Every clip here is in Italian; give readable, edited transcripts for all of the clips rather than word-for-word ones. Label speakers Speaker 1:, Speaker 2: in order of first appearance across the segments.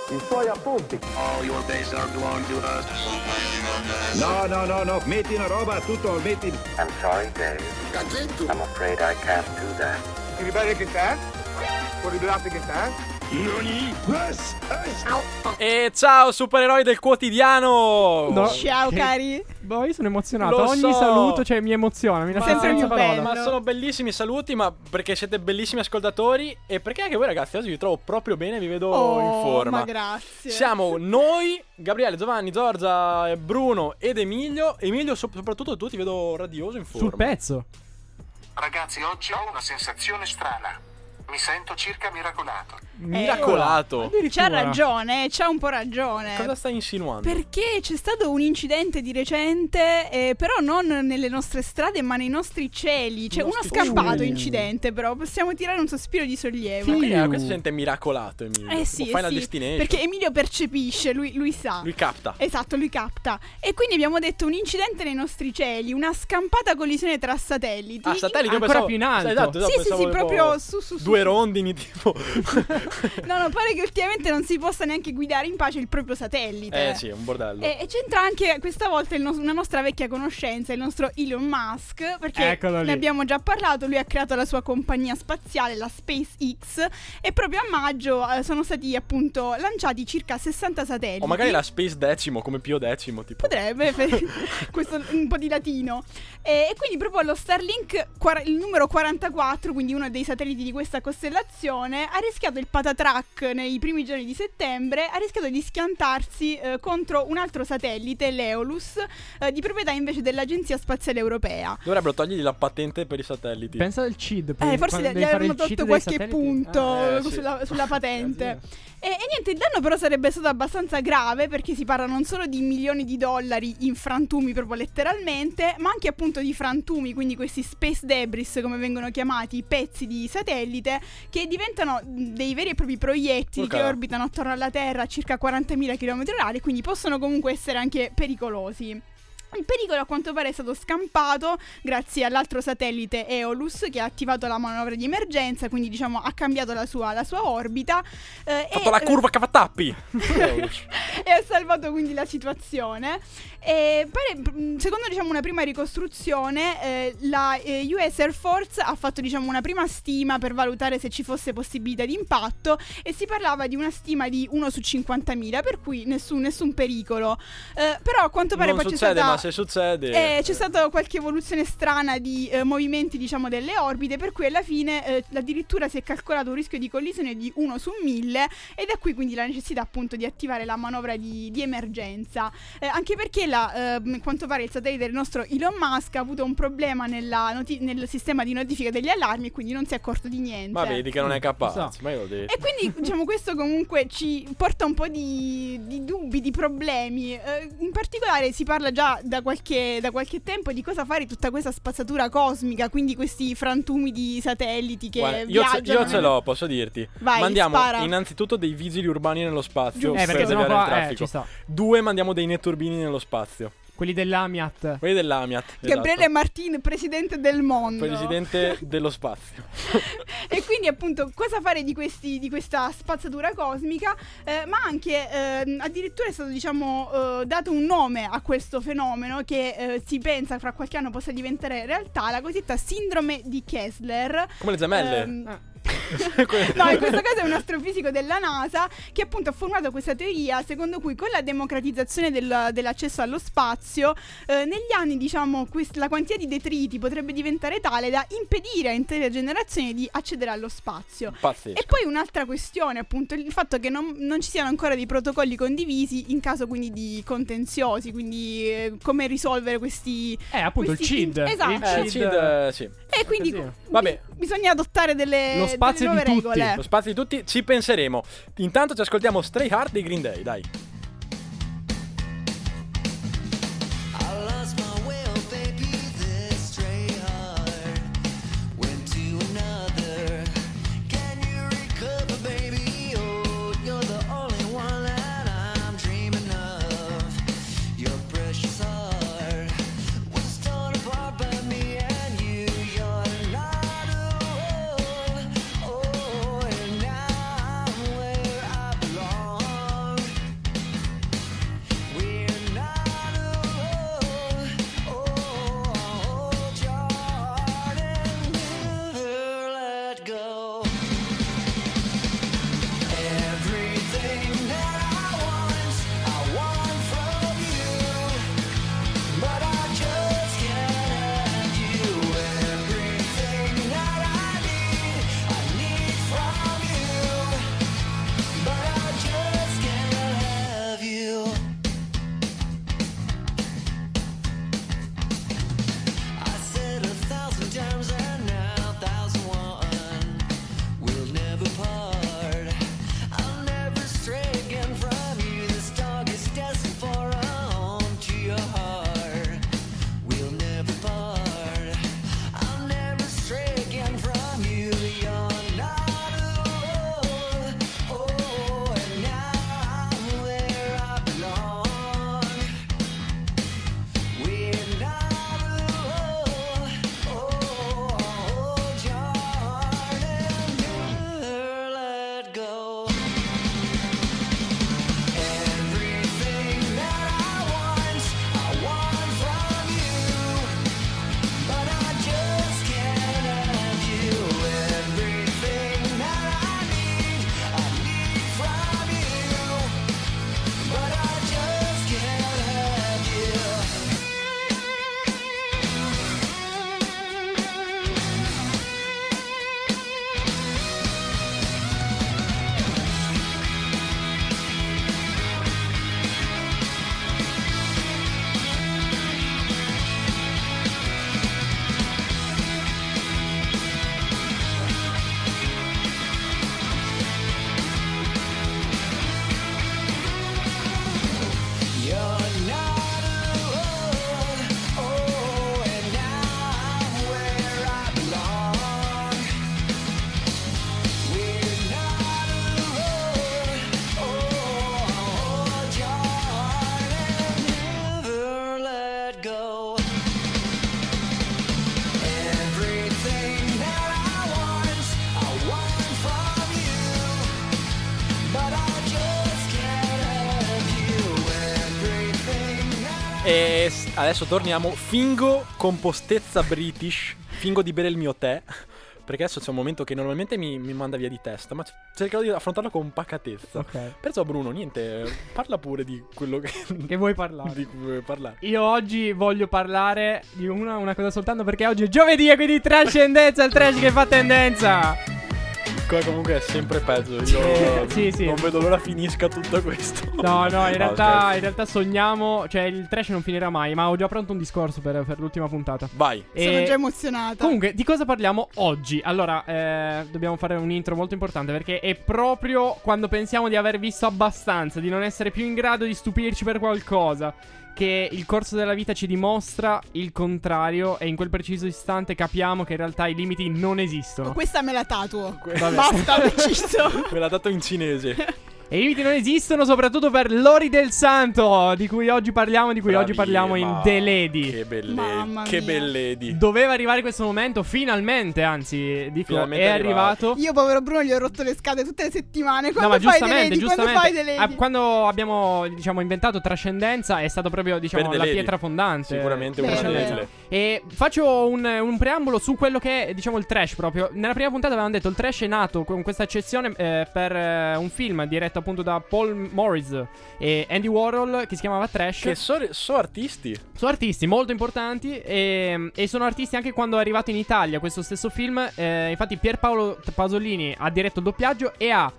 Speaker 1: i suoi appunti.
Speaker 2: All your base are belong to us.
Speaker 3: No, metti una roba, tutto, metti...
Speaker 4: I'm sorry, Dave. I'm afraid I can't do that.
Speaker 1: Ti ribelli che te? Puoi ribellarti che te?
Speaker 5: E ciao supereroi del quotidiano.
Speaker 6: No,
Speaker 7: Ciao cari.
Speaker 6: Boh, io sono emozionato.
Speaker 5: Lo
Speaker 6: Ogni
Speaker 5: so.
Speaker 6: saluto, cioè, mi emoziona. Mi lascia
Speaker 7: Sempre
Speaker 6: senza
Speaker 7: più
Speaker 6: parole.
Speaker 7: bello.
Speaker 5: Ma sono bellissimi saluti, ma perché siete bellissimi ascoltatori e perché anche voi ragazzi oggi vi trovo proprio bene, vi vedo in forma.
Speaker 7: Ma grazie.
Speaker 5: Siamo noi, Gabriele, Giovanni, Giorgia, Bruno ed Emilio. Emilio soprattutto tu ti vedo radioso in forma.
Speaker 6: Sul pezzo.
Speaker 8: Ragazzi, oggi ho una sensazione strana. Mi sento circa miracolato.
Speaker 5: Miracolato.
Speaker 6: Addirittura.
Speaker 7: C'ha ragione, c'ha un po' ragione.
Speaker 5: Cosa stai insinuando?
Speaker 7: Perché c'è stato un incidente di recente, però non nelle nostre strade, ma nei nostri cieli. C'è uno scampato incidente, però possiamo tirare un sospiro di sollievo.
Speaker 5: Questo si sente miracolato, Emilio.
Speaker 7: Sì,
Speaker 5: Final
Speaker 7: sì,
Speaker 5: Destination.
Speaker 7: perché Emilio percepisce, lui sa.
Speaker 5: Lui capta.
Speaker 7: Esatto, lui capta. E quindi abbiamo detto un incidente nei nostri cieli, una scampata collisione tra satelliti.
Speaker 5: Ah, satelliti, io
Speaker 6: Ancora
Speaker 5: pensavo-
Speaker 6: più in alto.
Speaker 5: Esatto,
Speaker 7: Sì,
Speaker 5: pensavo
Speaker 7: sì,
Speaker 5: tipo
Speaker 7: proprio su.
Speaker 5: Due rondini tipo.
Speaker 7: No, pare che ultimamente non si possa neanche guidare in pace il proprio satellite.
Speaker 5: Sì, è un bordello.
Speaker 7: E c'entra anche questa volta una nostra vecchia conoscenza, il nostro Elon Musk, perché
Speaker 6: Eccolo lì.
Speaker 7: ne abbiamo già parlato, lui ha creato la sua compagnia spaziale, la SpaceX, e proprio a maggio sono stati appunto lanciati circa 60 satelliti.
Speaker 5: O magari la Space Decimo, come Pio Decimo, tipo.
Speaker 7: Potrebbe, questo un po' di latino. E quindi proprio lo Starlink, il numero 44, quindi uno dei satelliti di questa costellazione, ha rischiato il patatrack nei primi giorni di settembre, ha rischiato di schiantarsi contro un altro satellite, l'Eolus, di proprietà invece dell'Agenzia Spaziale Europea.
Speaker 5: Dovrebbero togliergli la patente per i satelliti.
Speaker 6: Pensa al CID.
Speaker 7: Forse gli avranno tolto qualche punto sulla patente.
Speaker 6: Sì.
Speaker 7: E niente, il danno però sarebbe stato abbastanza grave, perché si parla non solo di milioni di dollari in frantumi proprio letteralmente, ma anche appunto di frantumi, quindi questi space debris come vengono chiamati, pezzi di satellite che diventano dei veri e propri proiettili che orbitano attorno alla Terra a circa 40.000 km/h, quindi possono comunque essere anche pericolosi. Il pericolo a quanto pare è stato scampato grazie all'altro satellite Eolus, che ha attivato la manovra di emergenza, quindi diciamo ha cambiato la sua orbita.
Speaker 5: Ha fatto la curva cavatappi.
Speaker 7: E ha salvato quindi la situazione. E secondo diciamo una prima ricostruzione, la US Air Force ha fatto diciamo una prima stima per valutare se ci fosse possibilità di impatto, e si parlava di una stima di 1 su 50.000, per cui nessun pericolo. Però a quanto pare
Speaker 5: non
Speaker 7: poi
Speaker 5: succede,
Speaker 7: c'è stata,
Speaker 5: ma se succede
Speaker 7: c'è stata qualche evoluzione strana di movimenti diciamo delle orbite, per cui alla fine addirittura si è calcolato un rischio di collisione di 1 su 1000, e da qui quindi la necessità appunto di attivare la manovra di emergenza, anche perché a quanto pare il satellite del nostro Elon Musk ha avuto un problema nel sistema di notifica degli allarmi, e quindi non si è accorto di niente.
Speaker 5: ma vedi che non è capace,
Speaker 6: So.
Speaker 5: ma io l'ho detto.
Speaker 7: E quindi diciamo questo comunque ci porta un po' di dubbi, di problemi. In particolare si parla già da qualche tempo di cosa fare di tutta questa spazzatura cosmica, quindi questi frantumi di satelliti che
Speaker 5: Guarda,
Speaker 7: viaggiano.
Speaker 5: io ce l'ho, posso dirti.
Speaker 7: Vai,
Speaker 5: mandiamo
Speaker 7: spara.
Speaker 5: innanzitutto dei vigili urbani nello spazio
Speaker 6: perché
Speaker 5: per
Speaker 6: sennò
Speaker 5: deviare il
Speaker 6: qua
Speaker 5: traffico.
Speaker 6: ci sta.
Speaker 5: 2, mandiamo dei netturbini nello spazio.
Speaker 6: Quelli dell'Amiat.
Speaker 5: Quelli dell'Amiat.
Speaker 7: Gabriele
Speaker 5: esatto.
Speaker 7: Martin, presidente del mondo.
Speaker 5: Presidente dello spazio.
Speaker 7: E quindi appunto cosa fare di questa spazzatura cosmica, ma anche addirittura è stato diciamo dato un nome a questo fenomeno che si pensa fra qualche anno possa diventare realtà, la cosiddetta sindrome di Kessler.
Speaker 5: Come le gemelle.
Speaker 7: No, in questo caso è un astrofisico della NASA che appunto ha formulato questa teoria secondo cui con la democratizzazione dell'accesso allo spazio negli anni diciamo la quantità di detriti potrebbe diventare tale da impedire a intere generazioni di accedere allo spazio.
Speaker 5: Pazzesco.
Speaker 7: E poi un'altra questione appunto il fatto che non ci siano ancora dei protocolli condivisi in caso quindi di contenziosi, quindi come risolvere questi
Speaker 6: appunto
Speaker 7: questi
Speaker 6: il CID.
Speaker 7: esatto.
Speaker 5: Il CID, sì.
Speaker 7: E quindi
Speaker 6: Così.
Speaker 5: Vabbè.
Speaker 7: bisogna adottare
Speaker 6: Lo spazio
Speaker 7: delle nuove
Speaker 6: di tutti.
Speaker 7: regole.
Speaker 5: Lo spazio di tutti, ci penseremo. Intanto ci ascoltiamo Stray Hard dei Green Day, dai. E adesso torniamo. Fingo compostezza British. Fingo di bere il mio tè. Perché adesso c'è un momento che normalmente mi manda via di testa, ma cercherò di affrontarlo con pacatezza.
Speaker 6: Ok.
Speaker 5: Perciò Bruno, niente, parla pure di quello che
Speaker 6: vuoi parlare?
Speaker 5: di cui vuoi parlare.
Speaker 6: Io oggi voglio parlare di una cosa soltanto perché oggi è giovedì e quindi trascendenza, il trash che fa tendenza.
Speaker 5: Comunque è sempre peggio. Io
Speaker 6: sì.
Speaker 5: non vedo l'ora finisca tutto questo.
Speaker 6: No, in realtà,
Speaker 5: ok.
Speaker 6: in realtà sogniamo, cioè il trash non finirà mai, ma ho già pronto un discorso per l'ultima puntata.
Speaker 5: Vai.
Speaker 7: Sono già emozionata.
Speaker 6: Comunque, di cosa parliamo oggi? Allora, dobbiamo fare un intro molto importante perché è proprio quando pensiamo di aver visto abbastanza, di non essere più in grado di stupirci per qualcosa, che il corso della vita ci dimostra il contrario e in quel preciso istante capiamo che in realtà i limiti non esistono.
Speaker 7: Questa me la tatuo.
Speaker 6: Vabbè.
Speaker 7: Basta, ho deciso.
Speaker 5: Me l'ha dato in cinese.
Speaker 6: E i limiti non esistono soprattutto per Lori del Santo, di cui oggi parliamo,
Speaker 5: Bravissima.
Speaker 6: in The Lady.
Speaker 5: Che belle.
Speaker 7: Mamma
Speaker 5: Che
Speaker 7: mia.
Speaker 5: belledi.
Speaker 6: Doveva arrivare questo momento, finalmente, anzi, dico,
Speaker 5: Finalmente
Speaker 6: è
Speaker 5: è arrivato.
Speaker 6: arrivato.
Speaker 7: Io, povero Bruno, gli ho rotto le scatole tutte le settimane.
Speaker 6: No,
Speaker 7: Quando
Speaker 6: ma
Speaker 7: fai The Lady? Quando fai The Lady?
Speaker 6: Quando abbiamo, diciamo, inventato Trascendenza è stato proprio, diciamo,
Speaker 5: Per The
Speaker 6: la
Speaker 5: Lady.
Speaker 6: pietra fondante.
Speaker 5: Sicuramente una
Speaker 7: Vero,
Speaker 5: delle.
Speaker 7: vero.
Speaker 6: E faccio un preambolo su quello che è, diciamo, il trash proprio. Nella prima puntata avevamo detto il trash è nato con questa accezione per un film diretto appunto da Paul Morris e Andy Warhol che si chiamava Trash.
Speaker 5: Che so artisti.
Speaker 6: Sono artisti molto importanti e sono artisti anche quando è arrivato in Italia questo stesso film. Infatti Pierpaolo Pasolini ha diretto il doppiaggio e ha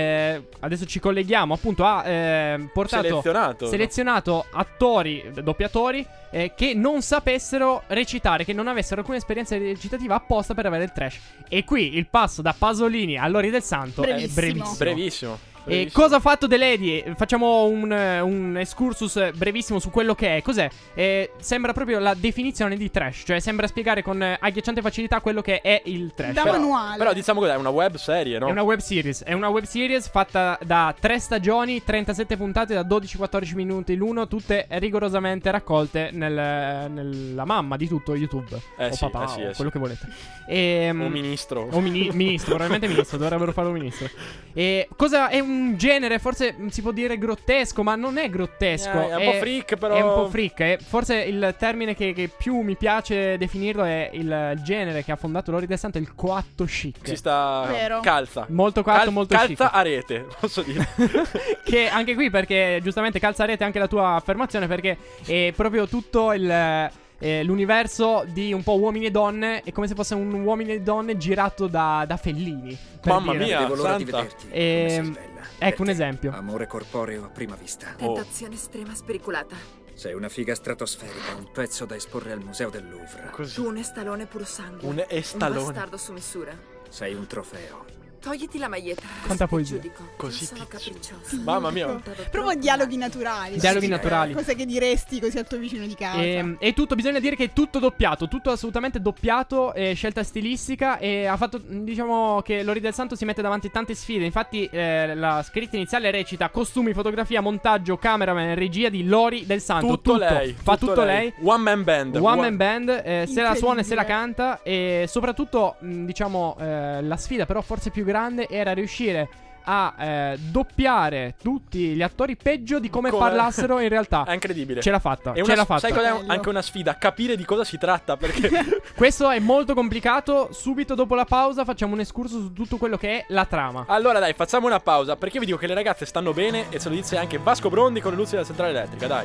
Speaker 6: adesso ci colleghiamo appunto ha portato selezionato attori, doppiatori che non sapessero recitare, che non avessero alcuna esperienza recitativa apposta per avere il trash. E qui il passo da Pasolini a Lori del Santo è brevissimo.
Speaker 5: Brevissimo.
Speaker 6: E cosa ha fatto The Lady? Facciamo un excursus brevissimo su quello che è. Cos'è? Sembra proprio la definizione di trash. Cioè sembra spiegare con agghiacciante facilità quello che è il trash.
Speaker 7: Da manuale.
Speaker 5: Però diciamo cos'è, è una web serie, no?
Speaker 6: È una web series. È una web series fatta da 3 stagioni, 37 puntate da 12-14 minuti l'uno, tutte rigorosamente raccolte nella mamma di tutto YouTube. O
Speaker 5: sì,
Speaker 6: papà,
Speaker 5: sì,
Speaker 6: o
Speaker 5: sì.
Speaker 6: quello che volete.
Speaker 5: O ministro.
Speaker 6: O ministro, probabilmente ministro, dovrebbero farlo ministro. E cosa è un genere, forse si può dire grottesco, ma non è grottesco.
Speaker 5: È un po' freak, però.
Speaker 6: È un po' freak. Forse il termine che più mi piace definirlo è il genere che ha fondato Lori del Santo, il coatto chic.
Speaker 5: Ci sta.
Speaker 7: Vero.
Speaker 5: Calza.
Speaker 6: Molto coatto, molto chic.
Speaker 5: Calza a rete, posso dire.
Speaker 6: Che anche qui, perché giustamente calza a rete anche la tua affermazione, perché è proprio tutto l'universo di un po' uomini e donne. È come se fosse un uomini e donne girato da Fellini.
Speaker 5: Mamma
Speaker 6: dire.
Speaker 5: mia,
Speaker 9: Avevo l'ora di
Speaker 5: santa.
Speaker 9: vederti. Come sei bella.
Speaker 6: Ecco un
Speaker 9: Per te,
Speaker 6: esempio.
Speaker 9: Amore corporeo a prima vista.
Speaker 10: Tentazione estrema spericolata.
Speaker 9: Sei una figa stratosferica, un pezzo da esporre al museo del Louvre.
Speaker 5: Così.
Speaker 10: Tu un estalone puro sangue.
Speaker 5: Un estalone.
Speaker 10: Un bastardo su misura.
Speaker 9: Sei un trofeo.
Speaker 10: Togliti la maglietta.
Speaker 6: Quanta
Speaker 10: Ti
Speaker 6: poesia.
Speaker 10: giudico.
Speaker 5: Così
Speaker 10: Sono
Speaker 5: tizio.
Speaker 10: capricciosa.
Speaker 5: Mamma mia.
Speaker 7: Proprio dialoghi naturali.
Speaker 6: Dialoghi naturali.
Speaker 7: Cose che diresti così al tuo vicino di casa.
Speaker 6: E tutto, bisogna dire che è tutto doppiato, tutto assolutamente doppiato, scelta stilistica, e ha fatto, diciamo, che Lori del Santo si mette davanti tante sfide. Infatti la scritta iniziale recita costumi, fotografia, montaggio, cameraman, regia di Lori del Santo.
Speaker 5: Tutto lei.
Speaker 6: Fa tutto lei.
Speaker 5: One man band.
Speaker 6: One man band, se la suona e se la
Speaker 7: Incredibile.
Speaker 6: canta. E soprattutto, diciamo, la sfida però forse più grande era riuscire a doppiare tutti gli attori peggio di come parlassero in realtà.
Speaker 5: È incredibile.
Speaker 6: Ce l'ha fatta.
Speaker 5: E
Speaker 6: Ce l'ha fatta.
Speaker 5: sai qual è
Speaker 7: Bello.
Speaker 5: anche una sfida? Capire di cosa si tratta. Perché
Speaker 6: Questo è molto complicato. Subito dopo la pausa facciamo un escurso su tutto quello che è la trama.
Speaker 5: allora dai, facciamo una pausa. Perché vi dico che le ragazze stanno bene. E ce lo dice anche Vasco Brondi con le luci della centrale elettrica. Dai.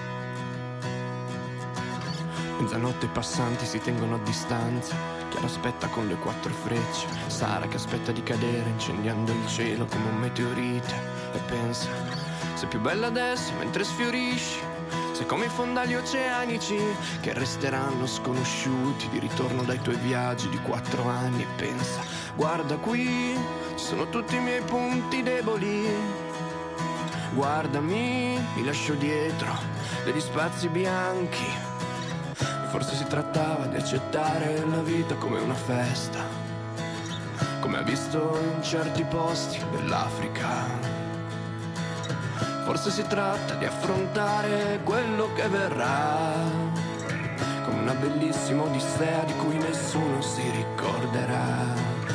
Speaker 11: Mezzanotte i passanti si tengono a distanza. Chiara aspetta con le 4 frecce. Sara che aspetta di cadere incendiando il cielo come un meteorite. E pensa, sei più bella adesso mentre sfiorisci. Sei come i fondali oceanici che resteranno sconosciuti di ritorno dai tuoi viaggi di 4 anni. E pensa, guarda qui, ci sono tutti i miei punti deboli. Guardami, mi lascio dietro degli spazi bianchi. Forse si trattava di accettare la vita come una festa, come ha visto in certi posti dell'Africa. Forse si tratta di affrontare quello che verrà, come una bellissima odissea di cui nessuno si ricorderà.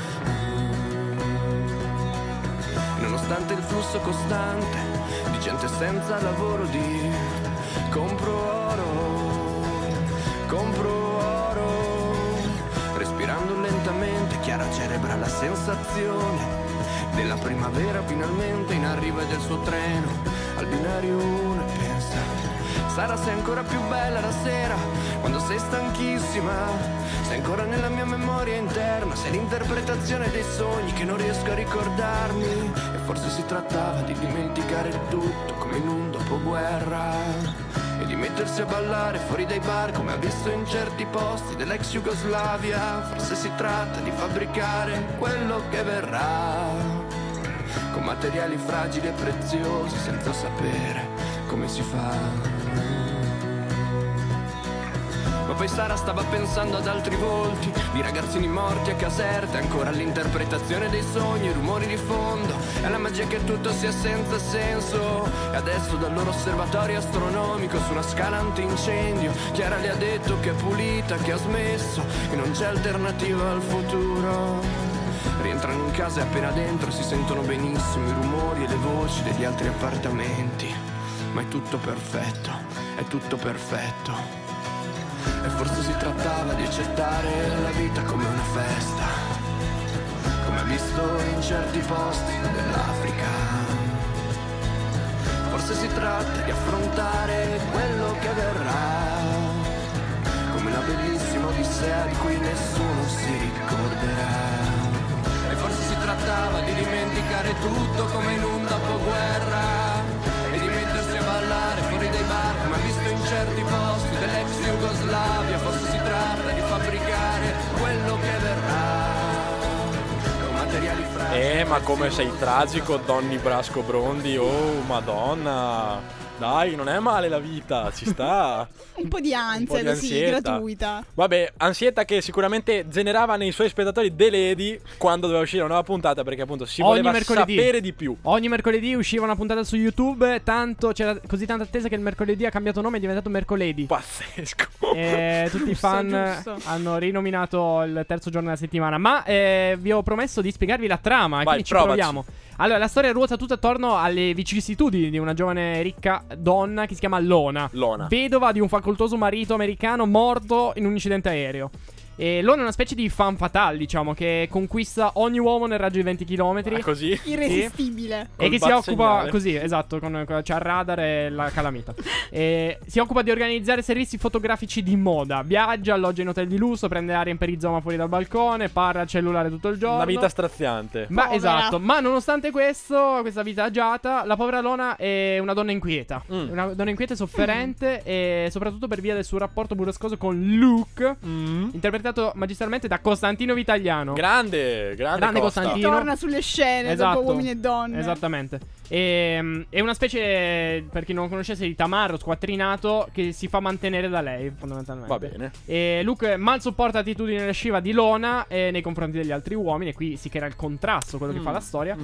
Speaker 11: Nonostante il flusso costante di gente senza lavoro, di compro oro sensazione della primavera finalmente in arrivo e del suo treno al binario 1 e pensa, Sara sei ancora più bella la sera quando sei stanchissima, sei ancora nella mia memoria interna, sei l'interpretazione dei sogni che non riesco a ricordarmi, e forse si trattava di dimenticare il tutto come in un dopoguerra e di mettersi a ballare fuori dai bar come ha visto in certi posti dell'ex Jugoslavia. Forse si tratta di fabbricare quello che verrà con materiali fragili e preziosi senza sapere come si fa. Ma poi Sara stava pensando ad altri volti di ragazzini morti a Caserte, ancora all'interpretazione dei sogni, rumori di fondo e alla magia che tutto sia senza senso. E adesso dal loro osservatorio astronomico su una scala antincendio Chiara le ha detto che è pulita, che ha smesso, che non c'è alternativa al futuro. Rientrano in casa e appena dentro si sentono benissimo i rumori e le voci degli altri appartamenti, ma è tutto perfetto, è tutto perfetto. E forse si trattava di accettare la vita come una festa, come ha visto in certi posti dell'Africa. Forse si tratta di affrontare quello che verrà, come una bellissima odissea di cui nessuno si ricorderà. E forse si trattava di dimenticare tutto come in un dopoguerra e di mettersi a ballare fuori dai bar come ha visto in certi posti dell'ex Jugoslavia. Forse si tratta di fabbricare quello che verrà con materiali fragili.
Speaker 5: Ma come sei tragico, Donny Brasco Brondi. Oh madonna, dai, non è male la vita, ci sta.
Speaker 7: Un po' di ansia,
Speaker 5: di
Speaker 7: così,
Speaker 5: ansietta.
Speaker 7: gratuita.
Speaker 5: Vabbè, ansietta che sicuramente generava nei suoi spettatori The Lady quando doveva uscire una nuova puntata, perché appunto si voleva sapere di più.
Speaker 6: Ogni mercoledì usciva una puntata su YouTube, tanto c'era così tanta attesa che il mercoledì ha cambiato nome e è diventato Mercoledì.
Speaker 5: Pazzesco.
Speaker 6: Tutti i fan
Speaker 7: giusto.
Speaker 6: hanno rinominato il terzo giorno della settimana. Ma vi ho promesso di spiegarvi la trama,
Speaker 5: Vai,
Speaker 6: quindi ci
Speaker 5: provaci.
Speaker 6: proviamo. Allora, la storia ruota tutta attorno alle vicissitudini di una giovane ricca donna che si chiama Lona, vedova di un facoltoso marito americano morto in un incidente aereo. E Lona è una specie di fan fatale, diciamo, che conquista ogni uomo nel raggio di 20 km.
Speaker 5: Così?
Speaker 7: Irresistibile.
Speaker 6: E che si occupa così, esatto, c'ha il radar e la calamita. E si occupa di organizzare servizi fotografici di moda. Viaggia, alloggia in hotel di lusso, prende aria in perizoma fuori dal balcone, parla al cellulare tutto il giorno.
Speaker 5: Una vita straziante.
Speaker 6: Ma esatto, ma nonostante questo, questa vita agiata, la povera Lona è una donna inquieta. Una donna inquieta e sofferente, e soprattutto per via del suo rapporto burrascoso con Luke, interpretato magistralmente da Costantino Vitagliano.
Speaker 5: Grande
Speaker 6: Costantino.
Speaker 7: Che torna sulle scene,
Speaker 6: Esatto.
Speaker 7: dopo Uomini e Donne.
Speaker 6: Esattamente. È una specie, per chi non lo conoscesse, di tamarro squattrinato che si fa mantenere da lei, fondamentalmente.
Speaker 5: Va bene.
Speaker 6: E Luke mal sopporta l'attitudine lasciva di Lona nei confronti degli altri uomini, e qui si crea il contrasto, quello che fa la storia.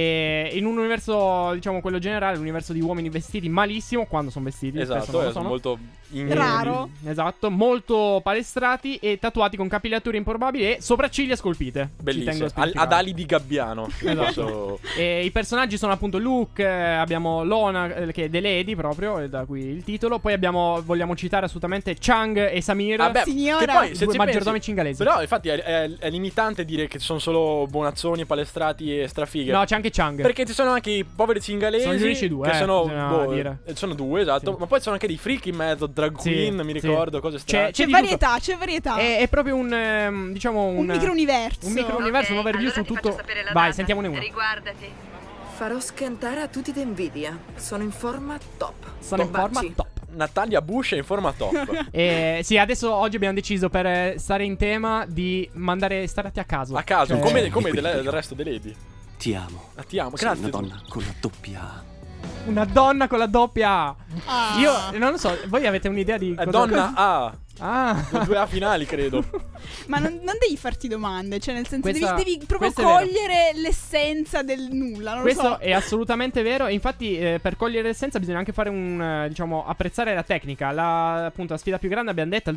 Speaker 6: E in un universo, diciamo quello generale, un universo di uomini vestiti malissimo quando sono vestiti.
Speaker 5: Esatto,
Speaker 6: sono
Speaker 5: molto
Speaker 7: raro.
Speaker 6: Esatto, molto palestrati e tatuati con capigliature improbabili e sopracciglia scolpite.
Speaker 5: Bellissimo. Ad ali di gabbiano.
Speaker 6: Esatto. E i personaggi sono appunto Luke, abbiamo Lona, che è The Lady proprio, da qui il titolo. Poi vogliamo citare assolutamente Chang e Samir,
Speaker 7: signora.
Speaker 5: Che poi, se
Speaker 6: due
Speaker 5: ci
Speaker 6: maggiordomi
Speaker 5: pensi,
Speaker 6: cingalesi.
Speaker 5: però infatti è limitante dire che sono solo buonazzoni, palestrati e strafighe.
Speaker 6: No, c'è anche Chang.
Speaker 5: Perché ci sono anche i poveri cingalesi.
Speaker 6: Sono gli unici due,
Speaker 5: che sono,
Speaker 6: dire.
Speaker 5: sono due, esatto.
Speaker 6: Sì.
Speaker 5: Ma poi ci sono anche dei freak in mezzo, drag queen, mi ricordo, cose strane.
Speaker 7: C'è
Speaker 6: di
Speaker 7: varietà,
Speaker 6: tutto.
Speaker 7: c'è varietà.
Speaker 6: È proprio un diciamo
Speaker 7: un microuniverso.
Speaker 6: Un microuniverso, un overview su tutto. Vai, sentiamone uno.
Speaker 10: Riguardati. Farò scantare a tutti d'invidia. Sono in forma top.
Speaker 6: Sono in forma top.
Speaker 5: Natalia Bush è in forma top.
Speaker 6: Sì, adesso oggi abbiamo deciso, per stare in tema, di mandare starati a caso.
Speaker 5: A caso, come del resto dei Lady.
Speaker 12: Ti amo.
Speaker 5: Ti amo,
Speaker 12: Sei
Speaker 5: grazie.
Speaker 12: una donna con la doppia A.
Speaker 6: Una donna con la doppia A. Io non lo so, voi avete un'idea di cosa...
Speaker 5: Donna A.
Speaker 6: Ah.
Speaker 5: 2 A finali, credo.
Speaker 7: Ma non devi farti domande, cioè nel senso
Speaker 6: Questa-
Speaker 7: devi proprio
Speaker 6: questo è vero.
Speaker 7: cogliere l'essenza del nulla, non
Speaker 6: Questo
Speaker 7: lo so.
Speaker 6: è assolutamente vero. E infatti, per cogliere l'essenza bisogna anche fare diciamo, apprezzare la tecnica. Appunto, la sfida più grande, abbiamo detto, è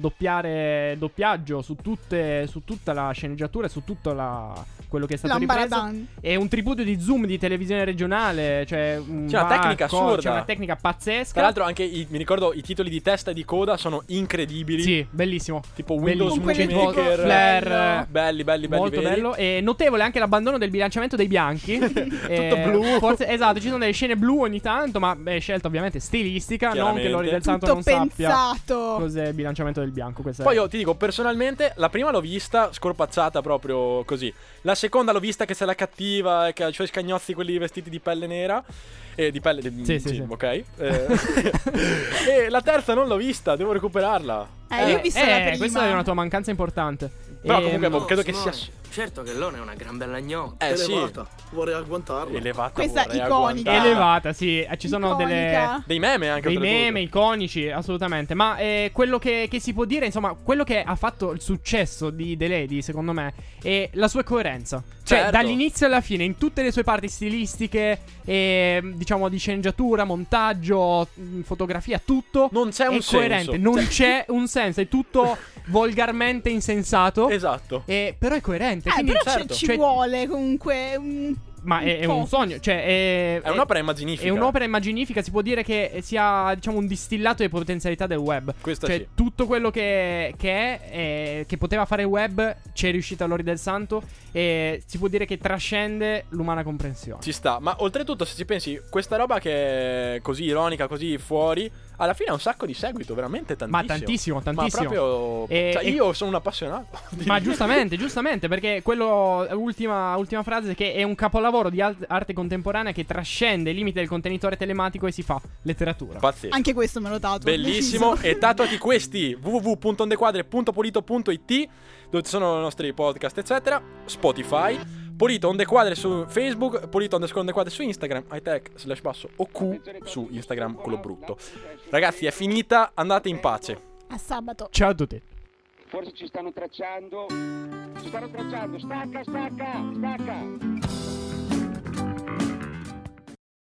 Speaker 6: il doppiaggio su tutta la sceneggiatura e su tutto quello che è stato ripreso.
Speaker 7: L'ambaradan.
Speaker 6: È un tributo di zoom di televisione regionale. Cioè,
Speaker 5: C'è una tecnica assurda.
Speaker 6: C'è una tecnica pazzesca.
Speaker 5: Tra l'altro, anche mi ricordo i titoli di testa e di coda sono incredibili.
Speaker 6: Sì, Sì, bellissimo.
Speaker 5: Tipo Windows
Speaker 7: Movie
Speaker 5: Maker,
Speaker 6: Flare,
Speaker 5: belli,
Speaker 6: molto
Speaker 5: veri.
Speaker 6: bello. E notevole anche l'abbandono del bilanciamento dei bianchi.
Speaker 5: Tutto blu.
Speaker 6: Forse, esatto, ci sono delle scene blu ogni tanto, ma è scelta ovviamente stilistica, non che Lori del Santo
Speaker 7: tutto
Speaker 6: non sappia
Speaker 7: pensato.
Speaker 6: cos'è il bilanciamento del bianco.
Speaker 5: Poi io ti dico, personalmente, la prima l'ho vista scorpazzata proprio così. La seconda l'ho vista che c'è la cattiva, che ha i suoi scagnozzi, quelli vestiti di pelle nera. Di pelle sì, ok. E la terza non l'ho vista, devo recuperarla.
Speaker 7: Io ho visto la prima.
Speaker 6: Questa è una tua mancanza importante.
Speaker 5: Però comunque credo che sia.
Speaker 9: Certo che Lone è una gran bella gnocca.
Speaker 1: Elevata. Vorrei agguantarla.
Speaker 5: Elevata.
Speaker 7: Questa
Speaker 5: vorrei
Speaker 7: iconica.
Speaker 5: agguantarla.
Speaker 6: Elevata, sì. Ci sono
Speaker 5: dei meme anche.
Speaker 6: Dei meme iconici, assolutamente. Ma quello che si può dire, insomma, quello che ha fatto il successo di The Lady, secondo me, è la sua coerenza. Cioè,
Speaker 5: Certo.
Speaker 6: dall'inizio alla fine, in tutte le sue parti stilistiche, diciamo di sceneggiatura, montaggio, fotografia, tutto
Speaker 5: non c'è un senso.
Speaker 6: coerente. Non c'è un senso, è tutto volgarmente insensato.
Speaker 5: Esatto.
Speaker 6: Però è coerente. Quindi,
Speaker 7: però
Speaker 6: certo,
Speaker 7: ci vuole comunque
Speaker 6: ma è un sogno, cioè
Speaker 5: è un'opera immaginifica.
Speaker 6: È un'opera immaginifica, si può dire che sia, diciamo, un distillato delle potenzialità del web.
Speaker 5: Questo
Speaker 6: cioè,
Speaker 5: sì.
Speaker 6: tutto quello che che poteva fare il web c'è riuscita Lori del Santo, e si può dire che trascende l'umana comprensione.
Speaker 5: Ci sta, ma oltretutto, se ci pensi, questa roba che è così ironica, così fuori, alla fine ha un sacco di seguito, veramente tantissimo.
Speaker 6: Ma tantissimo.
Speaker 5: Ma proprio io sono un appassionato.
Speaker 6: Ma giustamente, perché quello, ultima frase, che è un capolavoro di arte contemporanea che trascende i limiti del contenitore telematico e si fa letteratura.
Speaker 5: Pazzesco.
Speaker 7: Anche questo me lo tatuo.
Speaker 5: Bellissimo. E tatuati questi: www.ondequadre.polito.it, dove ci sono i nostri podcast eccetera. Spotify, Polito on the Quadre su Facebook, Polito on the Quadre su Instagram, /OQ su Instagram, quello brutto. Ragazzi, è finita, andate in pace.
Speaker 7: A sabato.
Speaker 6: Ciao a tutti.
Speaker 13: Forse ci stanno tracciando. Stacca.